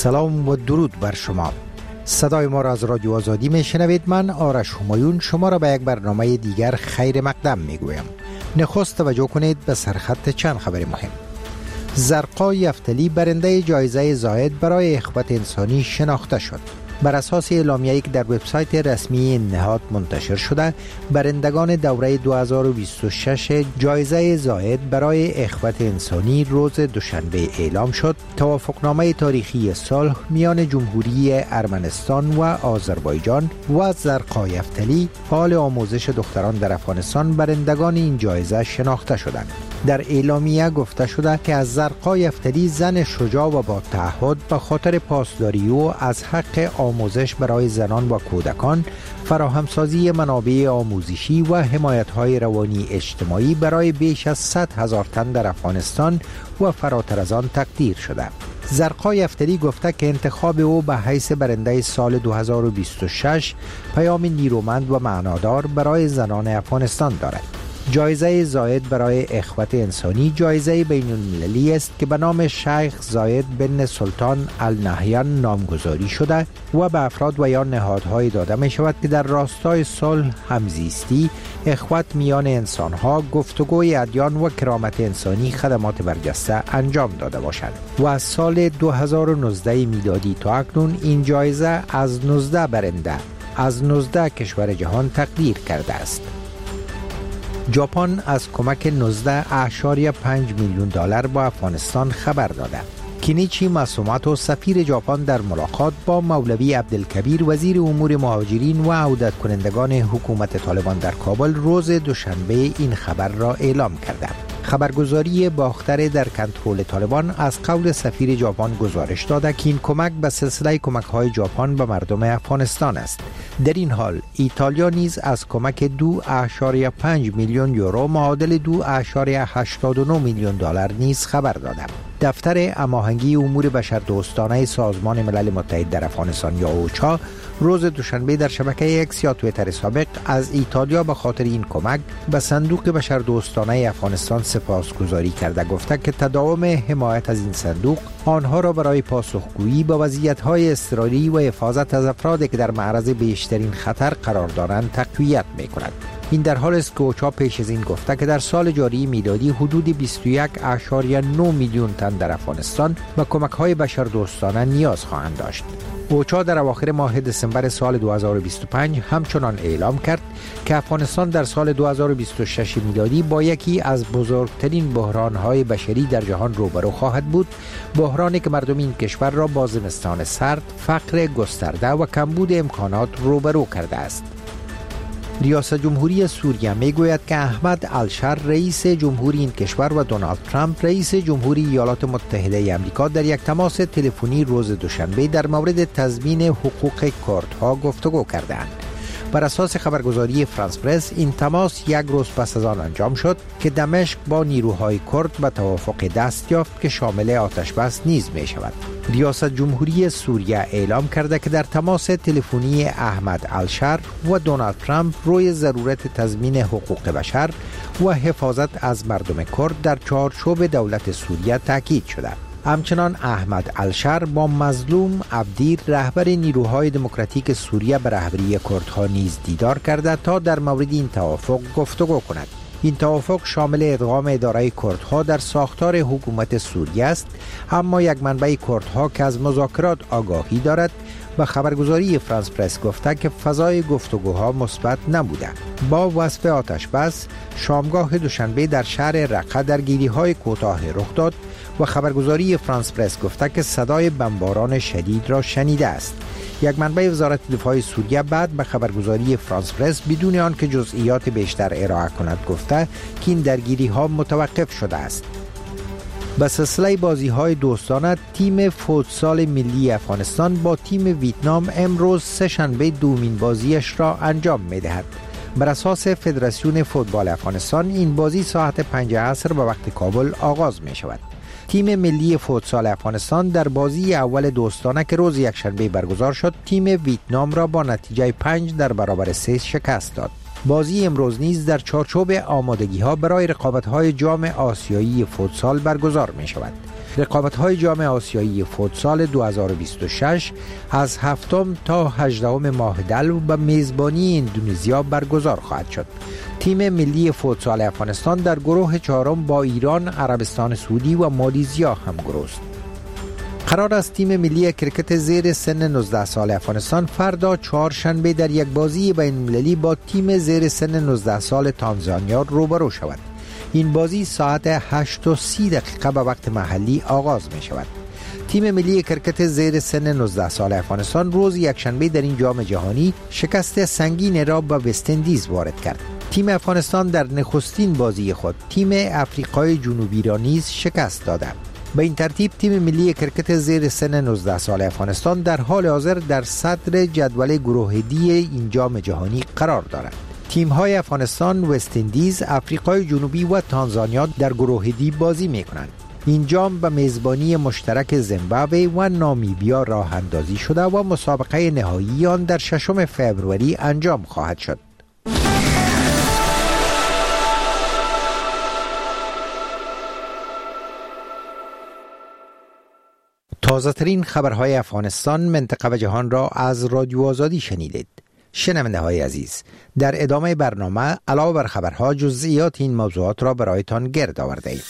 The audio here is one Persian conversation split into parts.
سلام و درود بر شما. صدای ما را از رادیو آزادی می شنوید. من آرش همایون شما را به یک برنامه دیگر خیر مقدم می گویم. نخست توجه کنید به سرخط چند خبر مهم. زرقا یفتلی برنده جایزه زاید برای اخوت انسانی شناخته شد. بر اساس اعلامیه‌ای که در وبسایت رسمی این نهاد منتشر شده، برندگان دوره 2026 جایزه زاید برای اخوت انسانی روز دوشنبه اعلام شد. توافقنامه تاریخی صلح میان جمهوری ارمنستان و آذربایجان و زرقا یفتلی، فعال آموزش دختران در افغانستان، برندگان این جایزه شناخته شدند. در اعلامیه گفته شده که از زرقا یفتلی، زن شجاع و با تعهد، به خاطر پاسداری او از حق آموزش برای زنان و کودکان، فراهمسازی منابع آموزشی و حمایت‌های روانی اجتماعی برای بیش از 100,000 تن در افغانستان و فراتر از آن تقدیر شده. زرقا یفتلی گفته که انتخاب او به حیث برنده سال 2026 پیام نیرومند و معنادار برای زنان افغانستان دارد. جایزه زاید برای اخوت انسانی جایزه بین المللی است که به نام شیخ زاید بن سلطان النهیان نامگذاری شده و به افراد و یا نهادهای داده می شود که در راستای صلح، همزیستی، اخوت میان انسانها، گفتگوی ادیان و کرامت انسانی خدمات برجسته انجام داده باشند. و از سال 2019 میلادی تا اکنون این جایزه از 19 برنده از 19 کشور جهان تقدیر کرده است. ژاپن از کمک 19.5 میلیون دلار با افغانستان خبر داده. کینیچی ماسوماتو، سفیر ژاپن، در ملاقات با مولوی عبدالکبیر، وزیر امور مهاجرین و عودت کنندگان حکومت طالبان در کابل، روز دوشنبه این خبر را اعلام کرده. خبرگزاری باختر در کنترل طالبان از قول سفیر ژاپن گزارش داده که این کمک به سلسله کمک‌های ژاپن به مردم افغانستان است. در این حال ایتالیا نیز از کمک 2.5 میلیون یورو معادل 2.89 میلیون دلار نیز خبر داده. دفتر هماهنگی امور بشردوستانه سازمان ملل متحد در افغانستان یا اوچا روز دوشنبه در شبکه اکس یا توییتر سابق از ایتالیا به خاطر این کمک به صندوق بشردوستانه افغانستان سپاسگزاری کرده، گفته که تداوم حمایت از این صندوق آنها را برای پاسخگویی به وضعیت‌های اضطراری و حفاظت از افرادی که در معرض بیشترین خطر قرار دارند تقویت می‌کند. این در حال است که اوچا پیش از این گفته که در سال جاری میلادی حدود 21.9 میلیون تن در افغانستان به کمک‌های بشردوستانه نیاز خواهند داشت. اوچا در اواخر ماه دسامبر سال 2025 همچنان اعلام کرد که افغانستان در سال 2026 میلادی با یکی از بزرگترین بحران‌های بشری در جهان روبرو خواهد بود، بحرانی که مردم این کشور را با زمستان سرد، فقر گسترده و کمبود امکانات روبرو کرده است. ریاست جمهوری سوریه میگوید که احمد الشر، رئیس جمهوری این کشور، و دونالد ترامپ، رئیس جمهوری ایالات متحده آمریکا، در یک تماس تلفنی روز دوشنبه در مورد تضمین حقوق کردها گفتگو کردند. بر اساس خبرگزاری فرانس پرس این تماس یک روز پس از آن انجام شد که دمشق با نیروهای کرد به توافق دست یافت که شامل آتشبس نیز می شود. ریاست جمهوری سوریه اعلام کرده که در تماس تلفنی احمد الشر و دونالد ترامپ روی ضرورت تضمین حقوق بشر و حفاظت از مردم کرد در چارچوب دولت سوریه تاکید شده. همچنان احمد الشر با مظلوم عبدیر، رهبر نیروهای دموکراتیک سوریه، به رهبری کردها نیز دیدار کرده تا در مورد این توافق گفتگو کند. این توافق شامل ادغام اداره کردها در ساختار حکومت سوریه است، اما یک منبع کردها که از مذاکرات آگاهی دارد به خبرگزاری فرانس پرس گفته که فضای گفتگوها مثبت نبوده. با وصف آتش بس، شامگاه دوشنبه در شهر رقه درگیری‌های کوتاه رخ داد و خبرگزاری فرانس پرس گفته که صدای بمباران شدید را شنیده است. یک منبع وزارت دفاع سوریه بعد به خبرگزاری فرانس پرس بدون آنکه جزئیات بیشتر ارائه کند گفته که این درگیری‌ها متوقف شده است. به سلسله بازی‌های دوستانه، تیم فوتسال ملی افغانستان با تیم ویتنام امروز سه‌شنبه دومین بازیش را انجام می‌دهد. بر اساس فدراسیون فوتبال افغانستان این بازی ساعت 5 عصر به وقت کابل آغاز می‌شود. تیم ملی فوتسال افغانستان در بازی اول دوستانه که روز یکشنبه برگزار شد، تیم ویتنام را با نتیجه 5 در برابر 3 شکست داد. بازی امروز نیز در چارچوب آمادگی‌ها برای رقابت‌های جام آسیایی فوتسال برگزار می‌شود. رقابت‌های جام آسیایی فوتسال 2026 از 7 تا 18 ماه دلو به میزبانی اندونزیا برگزار خواهد شد. تیم ملی فوتسال افغانستان در گروه چهارم با ایران، عربستان سعودی و مالزیا همگروه است. قرار است تیم ملی کرکت زیر سن 19 سال افغانستان فردا چهارشنبه در یک بازی بین‌المللی با تیم زیر سن 19 سال تانزانیا روبرو شود. این بازی ساعت 8:30 به وقت محلی آغاز می شود. تیم ملی کرکت زیر سن 19 سال افغانستان روز یکشنبه در این جام جهانی شکست سنگین را به وست اندیز وارد کرد. تیم افغانستان در نخستین بازی خود تیم افریقای جنوبی را نیز شکست داده. به این ترتیب تیم ملی کرکت زیر سن 19 سال افغانستان در حال حاضر در صدر جدول گروه دی این جام جهانی قرار دارد. تیم‌های افغانستان، وست اندیز، افریقای جنوبی و تانزانیا در گروه دی بازی می‌کنند. این جام به میزبانی مشترک زیمبابوه و نامیبیا راه اندازی شده و مسابقه نهایی آن در 6 فوریه انجام خواهد شد. تازه ترین خبرهای افغانستان، منطقه و جهان را از رادیو آزادی شنیدید. شنونده های عزیز، در ادامه برنامه علاوه بر خبرها جزئیات این موضوعات را برایتان گرد آورده ایم.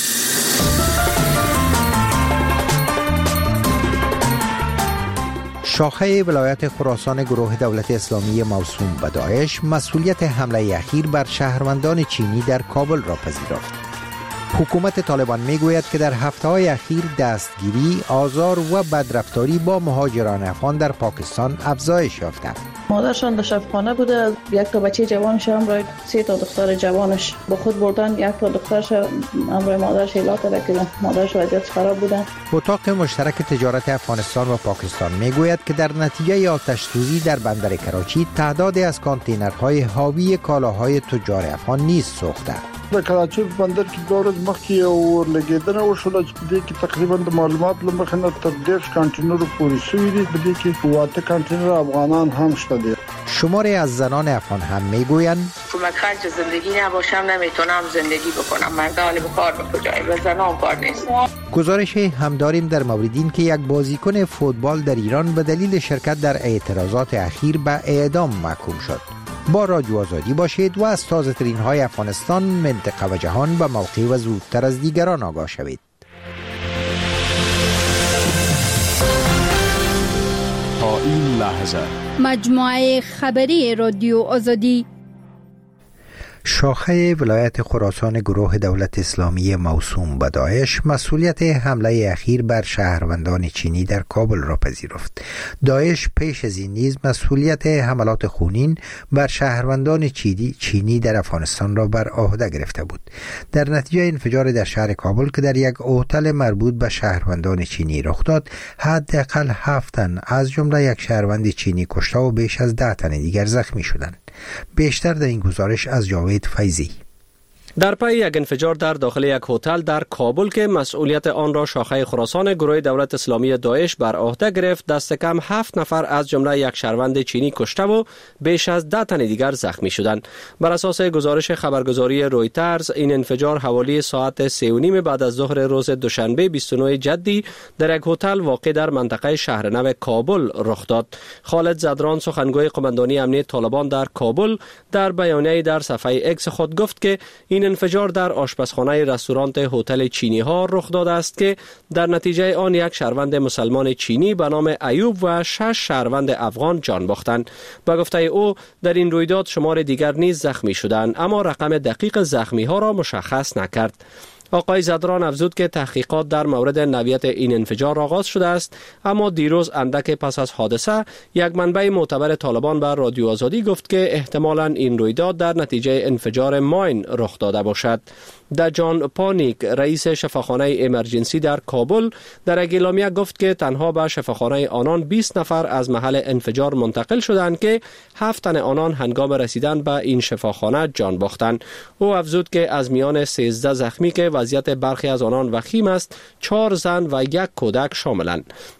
شاخه ولایت خراسان گروه دولت اسلامی موسوم به داعش مسئولیت حمله اخیر بر شهروندان چینی در کابل را پذیرفت. حکومت طالبان میگوید که در هفته‌های اخیر دستگیری، آزار و بدرفتاری با مهاجران افغان در پاکستان افزایش یافته. مادرشان در شفاخانه بوده، یک تا بچه جوانش همراه 3 تا دختر جوانش با خود بردن، یک تا دخترش همراه مادرش ایلا کرده که مادرش وضعیت خراب بوده. اتاق مشترک تجارت افغانستان و پاکستان میگوید که در نتیجه آتش سوزی در بندر کراچی تعدادی از کانتینرهای حاوی کالاهای تجار افغان نیز سوخته. د کراچۍ بندر کې 2 ورځې مخکې یو لګیدنه وشوله چې په دې کې تقریبا د معلومات له مخې نه تر 10 کانتینرو پورې شوي دي. په دې کې 8 کانتینر افغانان هم شته دي. شماری از زنان افغان هم میگویند کمک خرج زندگی نباشم نمیتونم زندگی بکنم. مرد حال به کار به کجایی و زنان کار نیست. گزارش هم داریم در مورد این که یک بازیکن فوتبال در ایران به دلیل شرکت در اعتراضات اخیر به اعدام محکوم شد. با رادیو آزادی باشید و از تازه ترین های افغانستان، منطقه و جهان به موقع و زودتر از دیگران آگاه شوید. تا این لحظه مجموعه خبری رادیو آزادی. شاخه ولایت خراسان گروه دولت اسلامی موسوم به داعش مسئولیت حمله اخیر بر شهروندان چینی در کابل را پذیرفت. داعش پیش از این نیز مسئولیت حملات خونین بر شهروندان چینی در افغانستان را بر عهده گرفته بود. در نتیجه انفجار در شهر کابل که در یک هتل مربوط به شهروندان چینی رخ داد، حداقل 7 تن از جمله یک شهروند چینی کشته و بیش از 10 تن دیگر زخمی شدند. بیشتر در این گزارش از جاوید فیضی. در پی یک انفجار در داخل یک هتل در کابل که مسئولیت آن را شاخه خراسان گروه دولت اسلامی داعش بر عهده گرفت، دست کم 7 نفر از جمله یک شهروند چینی کشته و بیش از 10 تن دیگر زخمی شدند. بر اساس گزارش خبرگزاری رویترز، این انفجار حوالی ساعت 3:30 بعد از ظهر روز دوشنبه 29 جدی در یک هتل واقع در منطقه شهرنو کابل رخ داد. خالد زدران، سخنگوی قماندانی امنیت طالبان در کابل، در بیانیه‌ای در صفحه اکس خود گفت که این انفجار در آشپزخانه رستوران هتل چینی ها رخ داده است که در نتیجه آن یک شهروند مسلمان چینی به نام ایوب و 6 شهروند افغان جان باختند. به گفته او، در این رویداد شمار دیگر نیز زخمی شدند، اما رقم دقیق زخمی ها را مشخص نکرد. آقای زدران افزود که تحقیقات در مورد نوعیت این انفجار آغاز شده است، اما دیروز اندک پس از حادثه یک منبع معتبر طالبان بر رادیو آزادی گفت که احتمالاً این رویداد در نتیجه انفجار ماین رخ داده باشد. دجان پانیک، رئیس شفاخانه امرجنسی در کابل، در یک اعلامیه گفت که تنها به شفاخانه آنان 20 نفر از محل انفجار منتقل شدند که 7 تن آنان هنگام رسیدن به این شفاخانه جان باختند. او افزود که از میان 13 زخمی که وضعیت برخی از آنان وخیم است، 4 زن و 1 کودک شاملند.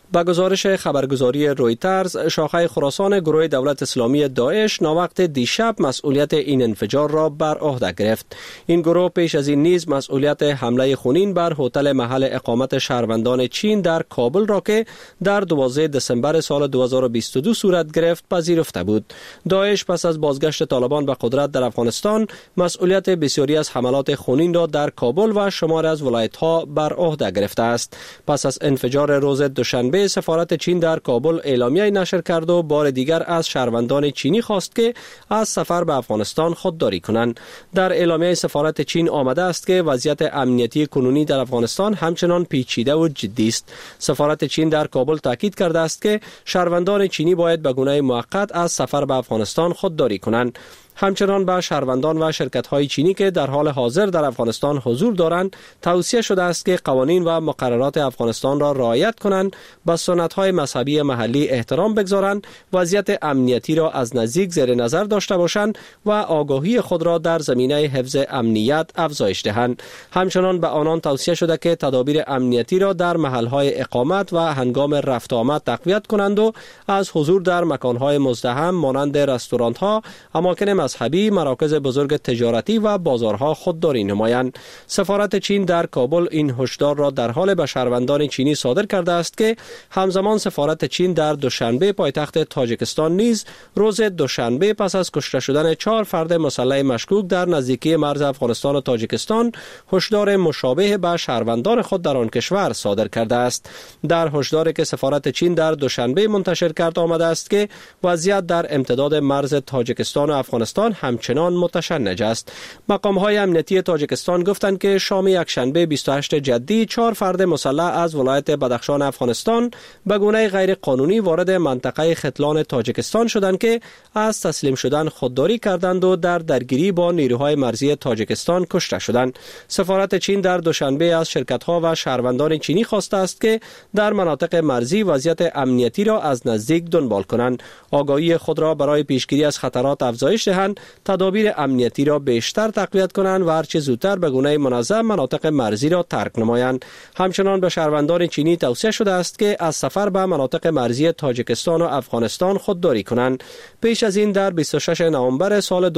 با گزارش خبرگزاری رویترز، شاخه خراسان گروه دولت اسلامی داعش ناوقت دیشب مسئولیت این انفجار را بر عهده گرفت. این گروه پیش از این نیز مسئولیت حمله خونین بر هتل محل اقامت شهروندان چین در کابل را که در 12 دسامبر سال 2022 صورت گرفت پذیرفته بود. داعش پس از بازگشت طالبان به قدرت در افغانستان مسئولیت بسیاری از حملات خونین را در کابل و شمار از ولایت‌ها بر عهده گرفته است. پس از انفجار روز دوشنبه سفارت چین در کابل اعلامیه نشر کرد و بار دیگر از شهروندان چینی خواست که از سفر به افغانستان خودداری کنند. در اعلامیه سفارت چین آمده است که وضعیت امنیتی کنونی در افغانستان همچنان پیچیده و جدی است. سفارت چین در کابل تاکید کرده است که شهروندان چینی باید به گونه موقت از سفر به افغانستان خودداری کنند. همچنان به شهروندان و شرکت‌های چینی که در حال حاضر در افغانستان حضور دارند توصیه شده است که قوانین و مقررات افغانستان را رعایت کنند، به سنت‌های مذهبی محلی احترام بگذارند، وضعیت امنیتی را از نزدیک زیر نظر داشته باشند و آگاهی خود را در زمینه حفظ امنیت افزایش دهند. همچنان به آنان توصیه شده که تدابیر امنیتی را در محل‌های اقامت و هنگام رفت و آمد تقویت کنند و از حضور در مکان‌های مزدحم مانند رستوران‌ها، اماکن مذهبی، مراکز بزرگ تجارتی و بازارها خودداری نمایند. سفارت چین در کابل این هشدار را در حال به شهروندان چینی صادر کرده است که همزمان سفارت چین در دوشنبه پایتخت تاجیکستان نیز روز دوشنبه پس از کشته شدن 4 فرد مسلح مشکوک در نزدیکی مرز افغانستان و تاجیکستان هشدار مشابه به شهروندان خود در آن کشور صادر کرده است. در هشداری که سفارت چین در دوشنبه منتشر کرد آمده است که وضعیت در امتداد مرز تاجیکستان و افغانستان همچنان متشنج است. مقام‌های امنیتی تاجیکستان گفتند که شام یکشنبه 28 جدی 4 فرد مسلح از ولایت بدخشان افغانستان به گونه غیر قانونی وارد منطقه ختلان تاجیکستان شدند که از تسلیم شدن خودداری کردند و در درگیری با نیروهای مرزی تاجیکستان کشته شدند. سفارت چین در دوشنبه از شرکت‌ها و شهروندان چینی خواسته است که در مناطق مرزی وضعیت امنیتی را از نزدیک دنبال کنند، آگاهی خود را برای پیشگیری از خطرات افزایش دهند، تدابیر امنیتی را بیشتر تقویت کنند و هرچه زودتر به گونه منظم مناطق مرزی را ترک نمایند. همچنان به شهروندان چینی توصیه شده است که از سفر به مناطق مرزی تاجیکستان و افغانستان خودداری کنند. پیش از این در 26 نوامبر سال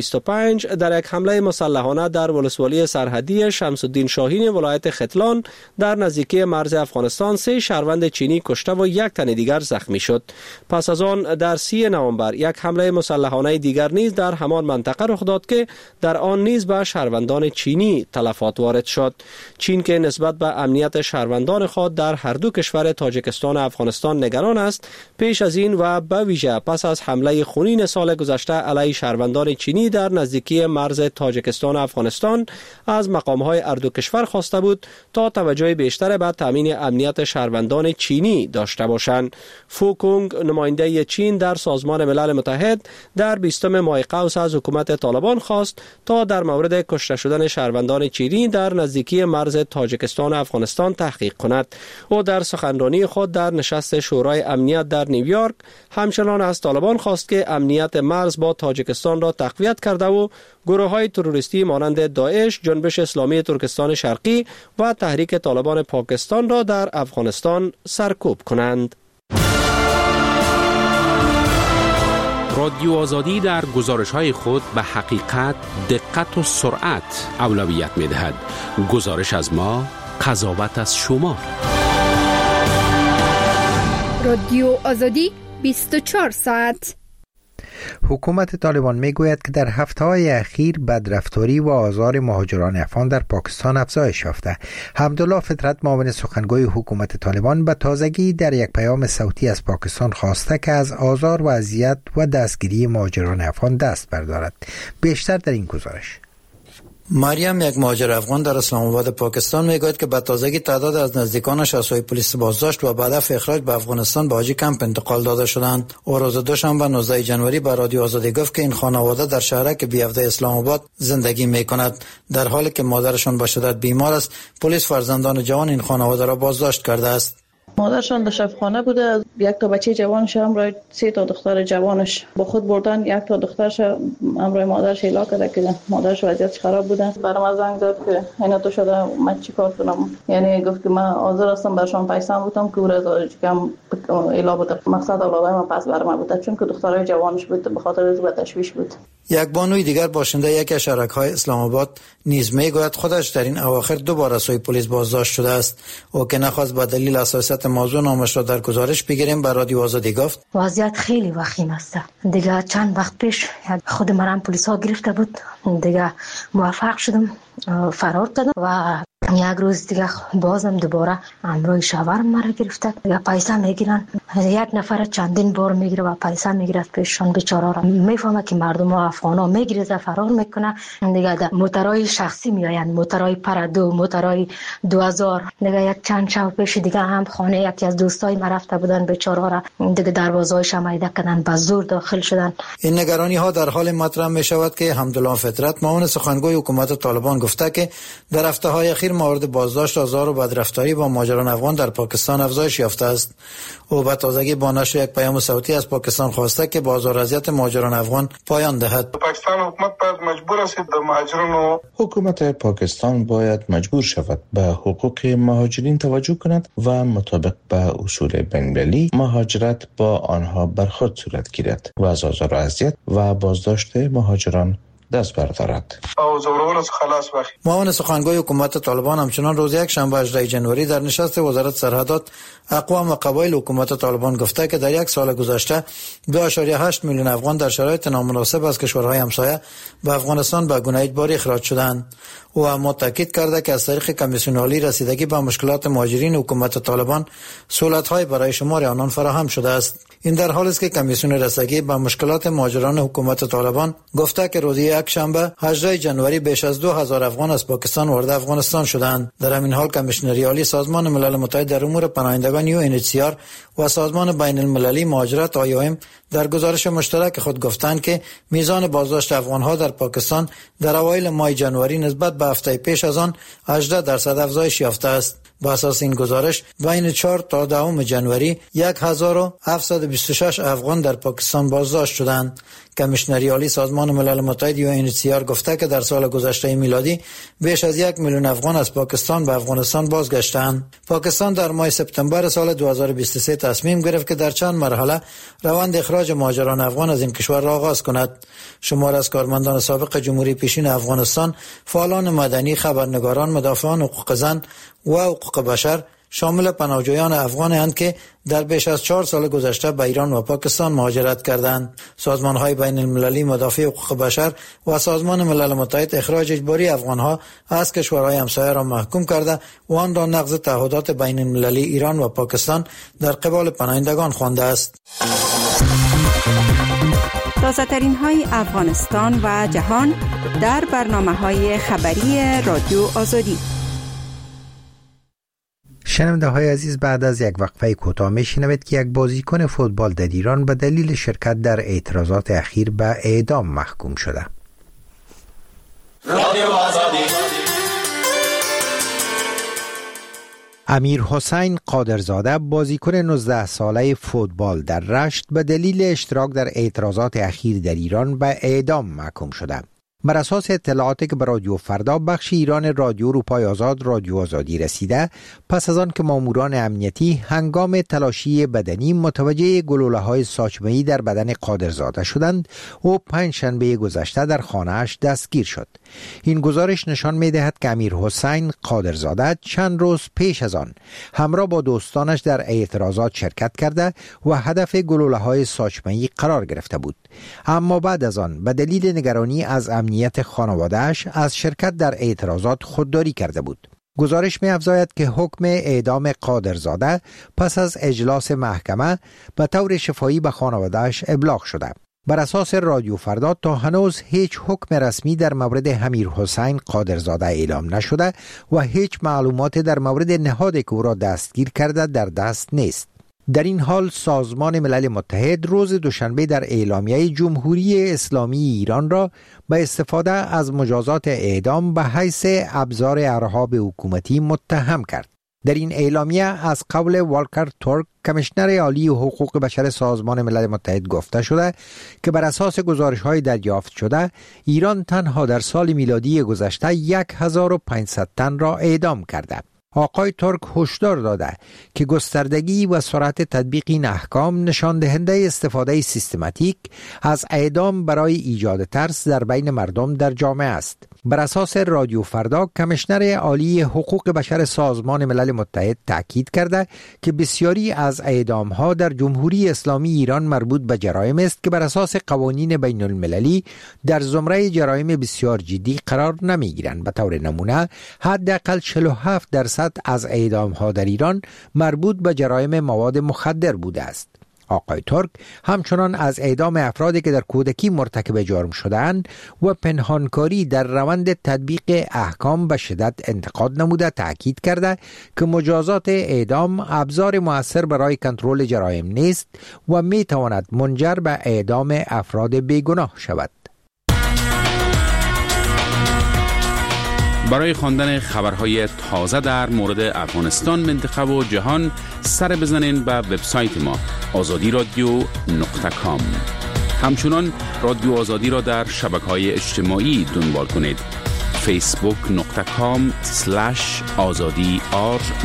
2025 در یک حمله مسلحانه در ولسوالی سرحدی شمس الدین شاهین ولایت ختلان در نزدیکی مرز افغانستان 3 شهروند چینی کشته و 1 تن دیگر زخمی شد. پس از آن در 30 نوامبر یک حمله مسلحانه دیگر نیز در همان منطقه رخ داد که در آن نیز به شهروندان چینی تلفات وارد شد. چین که نسبت به امنیت شهروندان خود در هر دو کشور تاجیکستان و افغانستان نگران است، پیش از این و به ویژه پس از حمله خونین سال گذشته علیه شهروندان چینی در نزدیکی مرز تاجیکستان و افغانستان از مقام‌های هر دو کشور خواسته بود تا توجه بیشتر به تامین امنیت شهروندان چینی داشته باشند. فوکونگ نماینده چین در سازمان ملل متحد در 20 ماه قوس از حکومت طالبان خواست تا در مورد کشته شدن شهروندان چینی در نزدیکی مرز تاجیکستان و افغانستان تحقیق کند. او در سخنرانی خود در نشست شورای امنیت در نیویورک همچنان از طالبان خواست که امنیت مرز با تاجیکستان را تقویت کرده و گروه‌های تروریستی مانند داعش، جنبش اسلامی ترکستان شرقی و تحریک طالبان پاکستان را در افغانستان سرکوب کنند. رادیو آزادی در گزارش‌های خود به حقیقت، دقت و سرعت اولویت می‌دهد. گزارش از ما، قضاوت از شما. رادیو آزادی 24 ساعت. حکومت طالبان میگوید که در هفته‌های اخیر بدرفتاری و آزار مهاجران افغان در پاکستان افزایش یافته. حمدالله فطرت، معاون سخنگوی حکومت طالبان، به تازگی در یک پیام صوتی از پاکستان خواسته که از آزار و اذیت و دستگیری مهاجران افغان دست بردارد. بیشتر در این گزارش. مریم، یک مهاجر افغان در اسلام آباد پاکستان، میگوید که به تازگی تعداد از نزدیکانش از سوی پلیس بازداشت و بعد از اخراج به افغانستان به حاجی کمپ انتقال داده شدند. او روز دوشنبه 19 جنوری به رادیو آزادی گفت که این خانواده در شهرک بیافته اسلام آباد زندگی میکند. در حالی که مادرشان به شدت بیمار است، پلیس فرزندان جوان این خانواده را بازداشت کرده است. مادرشان در شفاخانه بوده، یک تا بچه جوانش همراه 3 تا دختر جوانش با خود بردن. یک تا دخترش همراه مادرش ایلا کرده که مادرش وضعیتش خراب بوده. برام زنگ زد که اینا تو شده من چیکار کنم. یعنی گفت که من حاضر هستم برشان پیسام بودم که ورز کم ایلا بوده. مقصد اولای من پس برام بوده چون که دخترای جوانش بود به خاطر از تشویش بود. یک بانوی دیگر باشنده یکی از شهرک‌های اسلام آباد نیز میگوید خودش در این اواخر 2 بار از سوی پلیس بازداشت شده است. او که نخواست به دلیل حساسیت موضوع نامش را در گزارش بگیریم به رادیو آزادی گفت وضعیت خیلی وخیم است. دیگه چند وقت پیش خود مرام پلیس ها گرفته بود، دیگه موفق شدم فرار کردم و یک روز دیگه بازم دوباره امروی شوهر مرا گرفته. دیگه پیسه میگیرن، یک نفر چندین بار میگیره و پیسه میگیره پیششان. بیچاره را میفهمه که مردم افغانا میگیره فرار میکنه. دیگه موترای شخصی میآیند، موترای پرادو، موترای 2000. دیگه یک چند شب پیش دیگه هم خانه یکی از دوستای ما رفته بودن، بیچاره را دیگه دروازه‌اش مایده کردن، به زور داخل شدن. این نگرانی ها در حال مطرح می شود که حمدالله فطرت معاون سخنگوی حکومت طالبان گفته که در هفته‌های اخیر مورد بازداشت آزار و بدرفتاری با مهاجران افغان در پاکستان افزایش یافته است. او به تازگی با نشر یک پیام صوتی از پاکستان خواسته که بازار اذیت مهاجران افغان پایان دهد. پاکستان حکومت باید مجبور است به مهاجران حکومت پاکستان باید مجبور شود به حقوق مهاجرین توجه کند و مطابق به اصول بین‌المللی مهاجرت با آنها برخورد صورت گیرد و از آزار و اذیت و بازداشت مهاجران دست بردارد. معاون سخنگوی حکومت طالبان همچنان روز یک شنبه 18 جنوری در نشست وزارت سرحدات اقوام و قبایل حکومت طالبان گفته که در یک سال گذشته 2.8 میلیون افغان در شرایط نامناسب از کشورهای همسایه به افغانستان به گونه اجباری اخراج شدند. او هم تاکید کرده که از طریق کمیسیون عالی رسیدگی به مشکلات مهاجرین حکومت طالبان سهولت‌های برای شمار آنان فراهم شده است. این در حالی است که کمیسیون رسیدگی به مشکلات مهاجران حکومت طالبان گفته که روز یک شنبه 18 جنوری بیش از 2000 افغان از پاکستان وارد افغانستان شدند. در همین حال کمیشنری عالی سازمان ملل متحد در امور پناهندگان UNHCR و سازمان بین المللی مهاجرت IOM در گزارش مشترک خود گفتند که میزان بازداشت افغان‌ها در پاکستان در اوایل ماه جنوری نسبت به هفته پیش از آن 18% افزایش یافته است. با اساس این گزارش بین 4 تا 10 جنوری 1726 افغان در پاکستان بازداشت شدند. کمیشنری عالی سازمان ملل متحد UNHCR گفته که در سال گذشته میلادی بیش از 1 میلیون افغان از پاکستان به افغانستان بازگشتند. پاکستان در ماه سپتامبر سال 2023 تصمیم گرفت که در چند مرحله روند اخراج مهاجران افغان از این کشور را آغاز کند. شمار از کارمندان سابق جمهوری پیشین افغانستان، فعالان مدنی، خبرنگاران، مدافعان حقوق زن و حقوق بشر شامل پناهجویان افغان‌اند که در بیش از 4 سال گذشته به ایران و پاکستان مهاجرت کردند. سازمان‌های بین المللی مدافع حقوق بشر و سازمان ملل متحد اخراج اجباری افغان‌ها از کشورهای همسایه را محکوم کرده و آن را نقض تعهدات بین المللی ایران و پاکستان در قبال پناهندگان خوانده است. تازه‌ترین های افغانستان و جهان در برنامه‌های خبری رادیو آزادی. شنونده های عزیز، بعد از یک وقفه کوتاه میشنوید که یک بازیکن فوتبال در ایران به دلیل شرکت در اعتراضات اخیر به اعدام محکوم شده. امیر حسین قادرزاده بازیکن 19 ساله فوتبال در رشت به دلیل اشتراک در اعتراضات اخیر در ایران به اعدام محکوم شده. بر اساس اطلاعاتی که به رادیو فردا بخش ایران رادیو روپای آزاد رادیو آزادی رسیده، پس از آن که ماموران امنیتی هنگام تلاشی بدنی متوجه گلوله‌های ساچمه‌ای در بدن قادرزاده شدند، او پنجشنبه گذشته در خانه‌اش دستگیر شد. این گزارش نشان می‌دهد که امیر حسین قادرزاده چند روز پیش از آن همراه با دوستانش در اعتراضات شرکت کرده و هدف گلوله‌های ساچمه‌ای قرار گرفته بود، اما بعد از آن به دلیل نگرانی از امنیت خانواده‌اش از شرکت در اعتراضات خودداری کرده بود. گزارش می‌افزاید که حکم اعدام قادرزاده پس از اجلاس محکمه به طور شفاهی به خانواده‌اش ابلاغ شده. بر اساس رادیو فردا تا هنوز هیچ حکم رسمی در مورد امیر حسین قادرزاده اعلام نشده و هیچ معلومات در مورد نهادی که او را دستگیر کرده در دست نیست. در این حال سازمان ملل متحد روز دوشنبه در اعلامیه جمهوری اسلامی ایران را به استفاده از مجازات اعدام به حیث ابزار ارهاب حکومتی متهم کرد. در این اعلامیه از قول والکر تورک کمیشنر عالی حقوق بشر سازمان ملل متحد گفته شده که بر اساس گزارش‌های دریافت شده ایران تنها در سال میلادی گذشته 1500 تن را اعدام کرده. آقای ترک هشدار داده که گستردگی و سرعت تطبیق این احکام نشان دهنده استفاده سیستماتیک از اعدام برای ایجاد ترس در بین مردم در جامعه است. بر اساس رادیو فردا کمیشنر عالی حقوق بشر سازمان ملل متحد تاکید کرده که بسیاری از اعدام‌ها در جمهوری اسلامی ایران مربوط به جرایم است که بر اساس قوانین بین المللی در زمره جرایم بسیار جدی قرار نمی‌گیرند. به طور نمونه حداقل 47% از اعدام‌ها در ایران مربوط به جرایم مواد مخدر بوده است. آقای ترک همچنان از اعدام افرادی که در کودکی مرتکب جرم شده‌اند و پنهانکاری در روند تطبیق احکام به شدت انتقاد نموده تاکید کرده که مجازات اعدام ابزار مؤثر برای کنترل جرایم نیست و می تواند منجر به اعدام افراد بیگناه شود. برای خواندن خبرهای تازه در مورد افغانستان، منطقه و جهان سر بزنین به وبسایت ما azadiradyo.com. همچنان رادیو آزادی را در شبکه‌های اجتماعی دنبال کنید. facebook.com/azadi_r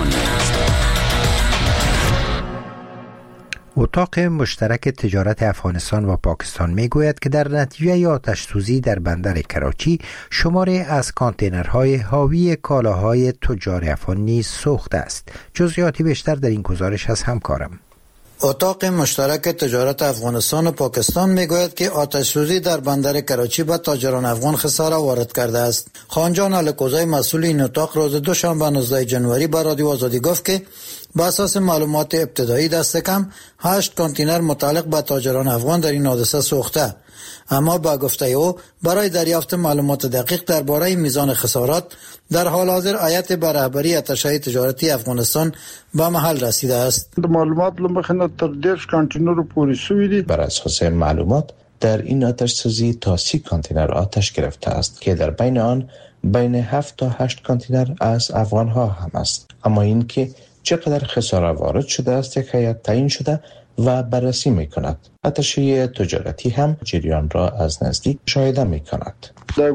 اتاق مشترک تجارت افغانستان و پاکستان میگوید که در نتیجه آتش سوزی در بندر کراچی شماری از کانتینرهای حاوی کالاهای تجار افغان نیز سوخته است. جزئیاتی بیشتر در این گزارش از همکارم. اتاق مشترک تجارت افغانستان و پاکستان میگوید که آتش سوزی در بندر کراچی به تاجران افغان خساره وارد کرده است. خانجان الکوزای مسئول این اتاق روز دوشنبه 19 جنوری به رادیو آزادی گفت که با اساس معلومات ابتدایی دست کم 8 کانتینر متعلق به تاجران افغان در این حادثه سوخته، اما با گفته او برای دریافت معلومات دقیق درباره میزان خسارات در حال حاضر هیئت به رهبری اتشه تجارتی افغانستان به محل رسیده است. معلومات لمخنه تر 10 کانتینر پوری شوی دي. بر اساس معلومات در این آتش سوزی تا 30 کانتینر آتش گرفته است که در بین آن بین 7 تا 8 کانتینر از افغان ها هم است. اما این که چقدر خساره وارد شده است یک هیئت تعیین شده و بررسی می کند. اتشه تجارتی هم جریان را از نزدیک مشاهده می کند.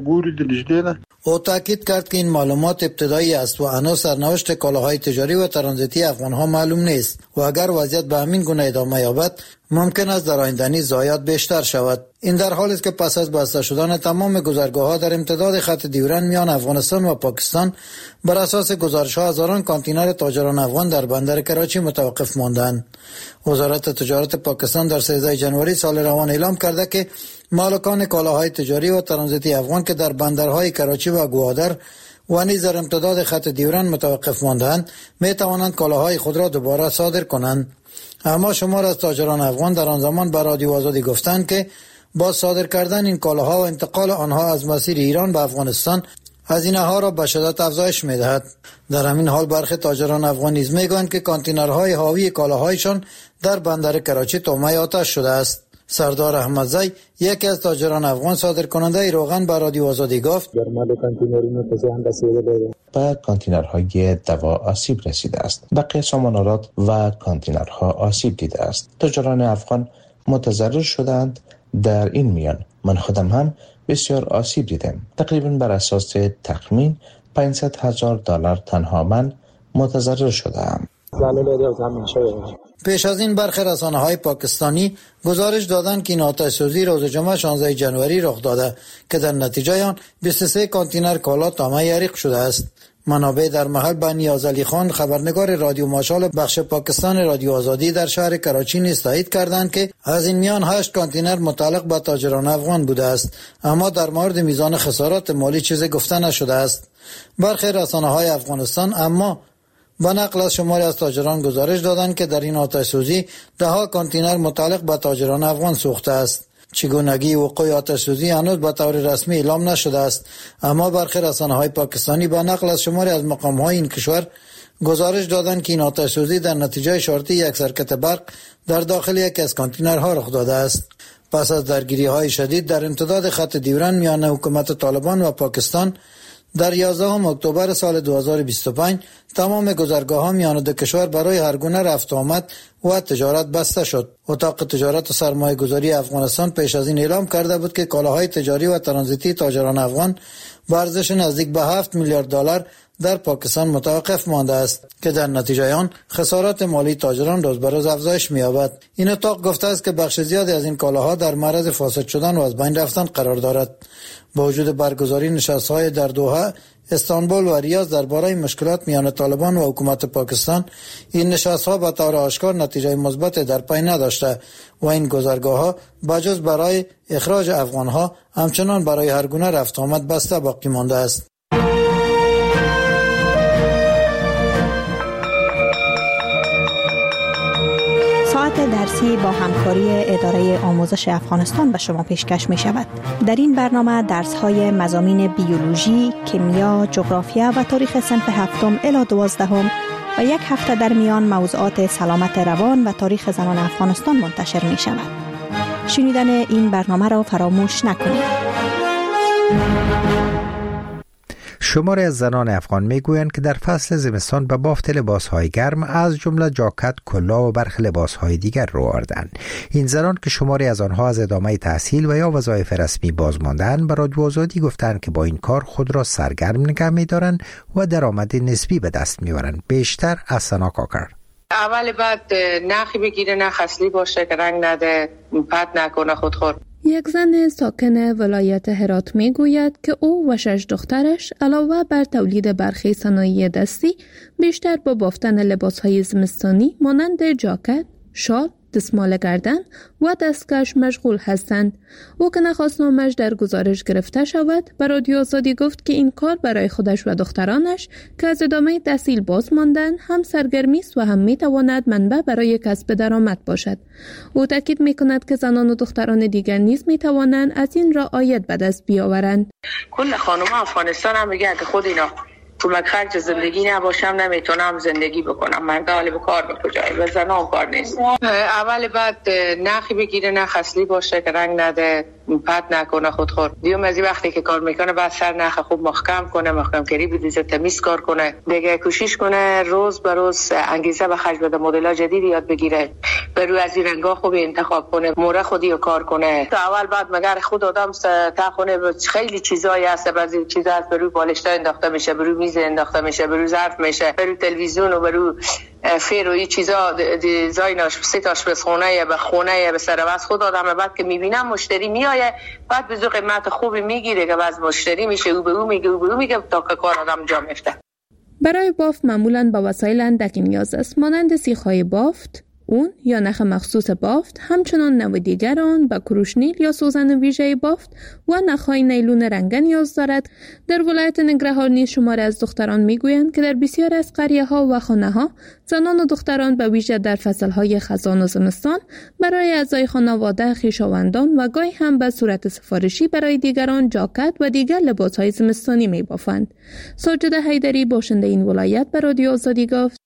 او تاکید کرد که این معلومات ابتدایی است و هنوز سرنوشت کالاهای تجاری و ترانزیتی افغان‌ها معلوم نیست و اگر وضعیت به همین گونه ادامه یابد ممکن است در آینده نیز ضایعات بیشتر شود. این در حالی است که پس از بسته شدن تمام گذرگاه‌ها در امتداد خط دیورن میان افغانستان و پاکستان بر اساس گزارش‌ها هزاران کانتینر تاجران افغان در بندر کراچی متوقف ماندند. وزارت تجارت پاکستان در 13 جنوری سال روان اعلام کرده که مالکان کالاهای تجاری و ترانزیتی افغان که در بندرهای کراچی و گوادر و نیز در امتداد خط دیورن متوقف ماندند می توانند کالاهای خود را دوباره صادر کنند. اما شمار از تاجران افغان در آن زمان به رادیو آزادی گفتند که با صادر کردن این کالاها و انتقال آنها از مسیر ایران به افغانستان هزینه‌ها را به شدت افزایش می‌دهد. در همین حال برخی تاجران افغان نیز می‌گویند که کانتینرهای حاوی کالاهایشان در بندر کراچی تومه آتش شده است. سردار احمدزی یکی از تاجران افغان صادرکننده روغن به رادیو آزادی گفت به کانتینرهای دوا آسیب رسیده است. بقیه سامانالات و کانتینرها آسیب دیده است. تاجران افغان متضرر شدند. در این میان من خودم هم بسیار آسیب دیدم. تقریبا بر اساس تخمین $500,000 تنها من متضرر شدم. پیش از این برخی رسانه‌های پاکستانی گزارش دادند که این آتش سوزی روز جمعه 16 جنوری رخ داده که در نتیجه آن 23 کانتینر کالا تامه حریق شده است. منابع در محل به نیازعلی خان خبرنگار رادیو ماشال بخش پاکستان رادیو آزادی در شهر کراچی نیز تایید کردند که از این میان 8 کانتینر متعلق به تاجران افغان بوده است، اما در مورد میزان خسارات مالی چیزی گفته نشده است. برخی رسانه‌های افغانستان اما با نقل از شماری از تاجران گزارش دادند که در این آتش سوزی 10 کانتینر متعلق به تاجران افغان سوخته است. چگونگی وقوع آتش سوزی هنوز به طور رسمی اعلام نشده است، اما برخی رسانه‌های پاکستانی با نقل از شماری از مقام‌های این کشور گزارش دادند که این آتش سوزی در نتیجه شارتی یک سرکت برق در داخل یکی از کانتینرها رخ داده است. پس از درگیری‌های شدید در امتداد خط دیورن میان حکومت طالبان و پاکستان در 11 اکتبر سال 2025 تمام گذرگاه‌ها میان دو کشور برای هر گونه رفت آمد و تجارت بسته شد. اتاق تجارت و سرمایه‌گذاری افغانستان پیش از این اعلام کرده بود که کالاهای تجاری و ترانزیتی تاجران افغان با ارزش نزدیک به 7 میلیارد دلار در پاکستان متوقف مانده است که در نتیجه آن خسارات مالی تاجران روز به روز افزایش می‌یابد. این اتاق گفته است که بخش زیادی از این کالاها در معرض فاسد شدن و از بین رفتن قرار دارد. با وجود برگزاری نشست‌های در دوحه، استانبول و ریاض درباره مشکلات میان طالبان و حکومت پاکستان، این نشست‌ها به طور آشکار نتیجه مثبت در پی نداشته و این گذرگاه‌ها بجز برای اخراج افغان‌ها همچنان برای هر گونه رفت آمد بسته باقی مانده است. ساعت درسی با همکاری اداره آموزش افغانستان به شما پیشکش می شود. در این برنامه درس های مضامین بیولوژی، کیمیا، جغرافیا و تاریخ صنف 7 الی 12 و یک هفته در میان موضوعات سلامت روان و تاریخ زنان افغانستان منتشر می شود. شنیدن این برنامه را فراموش نکنید. شماری از زنان افغان میگویند که در فصل زمستان به بافت لباسهای گرم از جمله جاکت، کلاه و برخی لباسهای دیگر رو آوردند. این زنان که شماری از آنها از ادامه تحصیل و یا وظایف رسمی باز ماندند، به رادیو آزادی گفتند که با این کار خود را سرگرم نگه می‌دارند و درآمد نسبی به دست می‌آورند. بیشتر از سنا کاکر. اول بعد نخی بگیره، نخ اصلی باشه که رنگ نده، پت نکنه خودخور. یک زن ساکن ولایت هرات می گوید که او و 6 دخترش علاوه بر تولید برخی صنایع دستی بیشتر با بافتن لباسهای زمستانی مانند جاکت، شال، دستمال گردن و دستکش مشغول هستند. او که نخواست نامش در گزارش گرفته شود، به رادیو آزادی گفت که این کار برای خودش و دخترانش که از ادامه تحصیل باز ماندن هم سرگرمی است و هم می تواند منبع برای کسب درآمد باشد. او تاکید می کند که زنان و دختران دیگر نیز می توانند از این راه عاید به دست بیاورند. کل خانم افغانستان هم میگه که خود اینا کمک خرج زندگی نباشم نمیتونم زندگی بکنم. مرد حال به کار به کجایی و زنان کار نیست. اول بعد نخی بگیره، نخ اصلی باشه که رنگ نده، پت نکنه خودخور. دیوم از وقتی که کار میکنه بعد سر نخ خوب محکم کنه، محکم کاری بدیزه، تمیز کار کنه، دیگه کوشش کنه روز به روز انگیزه به خرج بده، مدل جدید یاد بگیره، برو از این رنگا خوب انتخاب کنه، موره خودی رو کار کنه. تا اول بعد مگر خود آدم تا خونه خیلی چیزایی هست، بعضی چیزا هست برو بالشتا انداخته میشه، برو میز انداخته میشه، برو ظرف میشه، برو تلویزیون و برو فیر و این چیزا دیزاینش سیتاش به خونه به خونه به سر واس خود آدم بعد که میبینم مشتری میایه بعد به قیمت خوبی میگیره که باز مشتری میشه او به او میگه تا که کار آدم جا میفته. برای بافت معمولاً با وسایل اندکی نیاز است، مانند سیخ‌های بافت، اون یا نخ مخصوص بافت، همچنان نوع دیگر آن با کروشنیل یا سوزن ویژه بافت و نخهای نیلون رنگی نیاز دارد. در ولایت ننگرهار نیز شماری از دختران میگویند که در بسیار از قریه‌ها و خانه‌ها زنان و دختران به ویژه در فصل‌های خزان و زمستان برای اعضای خانواده، خویشاوندان و گاهی هم به صورت سفارشی برای دیگران جاکت و دیگر لباس‌های زمستانی می‌بافند. ساجده حیدری باشنده این ولایت به رادیو آزادی گفت: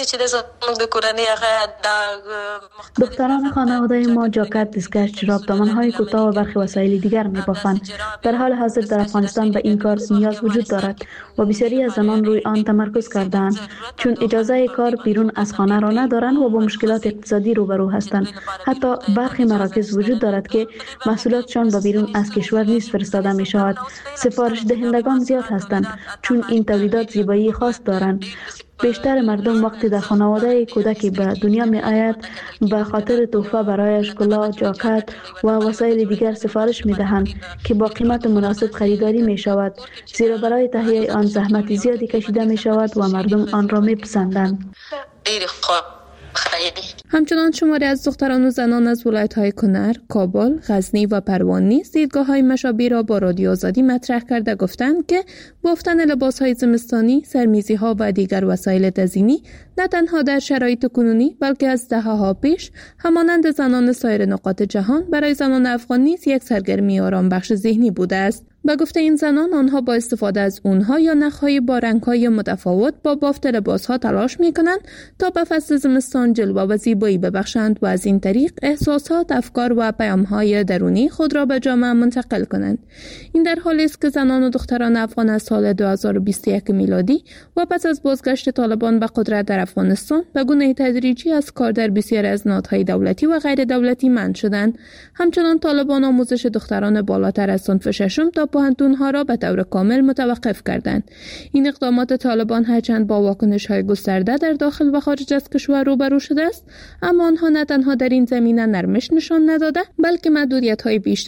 دختران خانواده ما جاکت، دستکش، جوراب، دامن‌های کوتاه و برخی وسایل دیگر می‌بافند. در حال حاضر در افغانستان به این کار نیاز وجود دارد و بسیاری از زنان روی آن تمرکز کرده‌اند، چون اجازه کار بیرون از خانه را ندارند و با مشکلات اقتصادی روبرو هستند. حتی برخی مراکز وجود دارد که محصولاتشان به بیرون از کشور نیز فرستاده می‌شود. سفارش دهندگان زیاد هستند، چون این تولیدات زیبایی خاص دارند. بیشتر مردم وقتی در خانواده کودکی به دنیا می آید به خاطر تحفه برایش کلاه، جاکت و وسایل دیگر سفارش می دهند که با قیمت مناسب خریداری می شود، زیرا برای تهیه آن زحمت زیادی کشیده می شود و مردم آن را می پسندند. همچنان شماری از دختران و زنان از ولایت‌های کنر، کابل، غزنی و پروان نیز دیدگاه‌های مشابه را با رادیو آزادی مطرح کرده گفتند که بافتن لباس‌های زمستانی، سرمیزی‌ها و دیگر وسایل تزیینی نه تنها در شرایط کنونی بلکه از دهه‌ها پیش همانند زنان سایر نقاط جهان برای زنان افغان نیز یک سرگرمی آرام بخش ذهنی بوده است. به گفته این زنان، آنها با استفاده از اونها یا نخهای با رنگ‌های متفاوت با بافت لباس‌ها تلاش می‌کنند تا به فصل زمستان جلوه و زیبایی ببخشند و از این طریق احساسات، افکار و پیام‌های درونی خود را به جامعه منتقل کنند. این در حالی است که زنان و دختران افغان از سال 2021 میلادی و پس از بازگشت طالبان به قدرت در افغانستان به گونه تدریجی از کار در بسیاری از نهادهای دولتی و غیر دولتی منع شدند. همچنان طالبان آموزش دختران بالاتر از صنف ششم تا پوهنتون‌ها را به طور کامل متوقف کردند. این اقدامات طالبان هرچند با واکنش‌های گسترده در داخل و خارج از کشور روبرو شده است، اما آنها نه تنها در این زمینه نرمش نشان نداده، بلکه محدودیت‌های بیشتر